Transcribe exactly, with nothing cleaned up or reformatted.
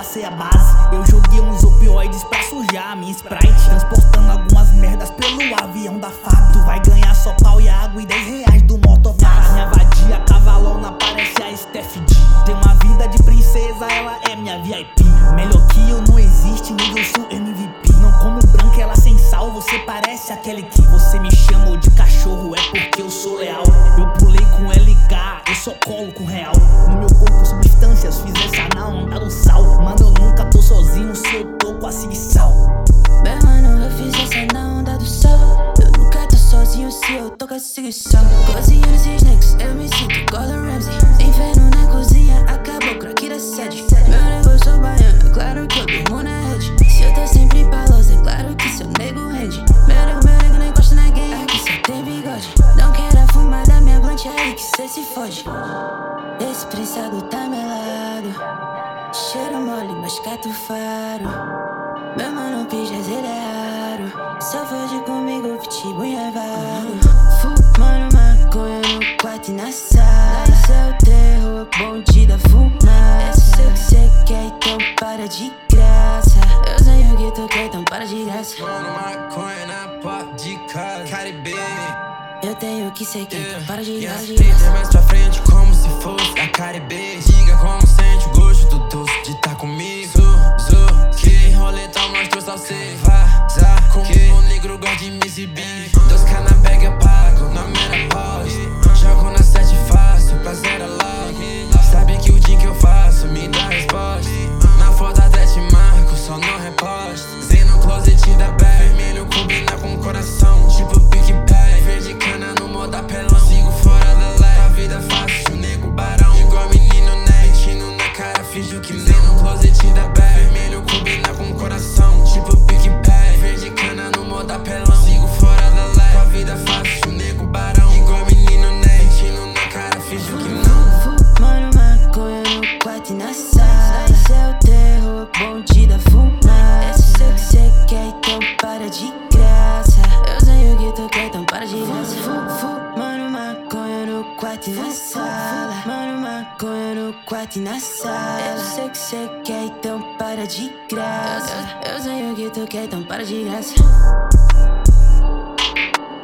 ser a base. Eu joguei uns opioides pra sujar a minha Sprite, transportando algumas merdas pelo avião da F A B. Tu vai ganhar só pau e água e dez reais do mototáxi. Minha vadia cavalona parece a Steph D. Tem uma vida de princesa, ela é minha V I P. Melhor que eu não existe, nível sul M V P. Não como branca, ela sem sal, você parece aquele que você me chamou de cachorro, é porque eu sou leal. Eu pulei com L K, eu só colo com real. No meu corpo substâncias, fiz essa na onda do sal. Mano, eu nunca tô sozinho se eu tô com a Sig-Sal. Bem, mano, eu fiz essa na onda do sol. Eu nunca tô sozinho se eu tô com a Sig-Sal. Cozinhando esses nicks, eu me sinto Gordon Ramsay. Inferno na cozinha, acabou o crack da sede. Meu negócio baiano, claro que eu durmo na rede. Se eu tô sempre pra lousa, é claro que seu nego rende. Meu nego, meu nego não encosta na game, aqui só tem bigode. Não quero fumar da minha blunt, aí que cê se fode. Esse prensado tá melado, cheiro mole, mas cato faro. Meu mano Pijas, ele é raro. Só fode comigo, pitbull enraivado. Fumando maconha no quarto e na sala. Esse é o terror, bonde da fumaça. Eu sei que cê quer, então para de graça. Eu sei o que tu quer, então para de graça. Fumando maconha na porta de casa, Caribe. Eu tenho o que cê quer, então para de graça. E as prettas mais pra frente como se fosse a Caribe. Diga como sente o gosto do doce de tá comigo. Zu, zu, que roleta mostra só cê vazar. Como o negro gosta de me exibir. Dois K na bag eu pago, na mera pause. Jogo na sete fácil, pra zero logo. Sabe que o dia que eu faço me dá resposta. Na foto até te marco, só não reposto. Zé no closet da bag, vermelho combina com o coração. Tipo Big Bang, verde cana no modo apelão. Sigo fora da lei, a vida fácil, nego barão. Igual menino, né, mentindo na cara, finjo que Zé no closet da bag, vermelho combina com o coração. Tipo Big Bang, verde cana no modo apelão. Sigo fora da lei, a vida fácil, nego barão. Igual menino, né, mentindo na cara, finjo que não. Fumando maconha no quarto e na sala. Esse é o terror, bonde da fumaça. Eu sei o que cê quer, então para de graça. Eu sei o que tu quer, então para de graça. Fumando maconha no quarto e na sala. Mano, maconha no quarto e na sala. Eu sei o que cê quer, então para de graça. Eu sei o que tu quer, então para de graça.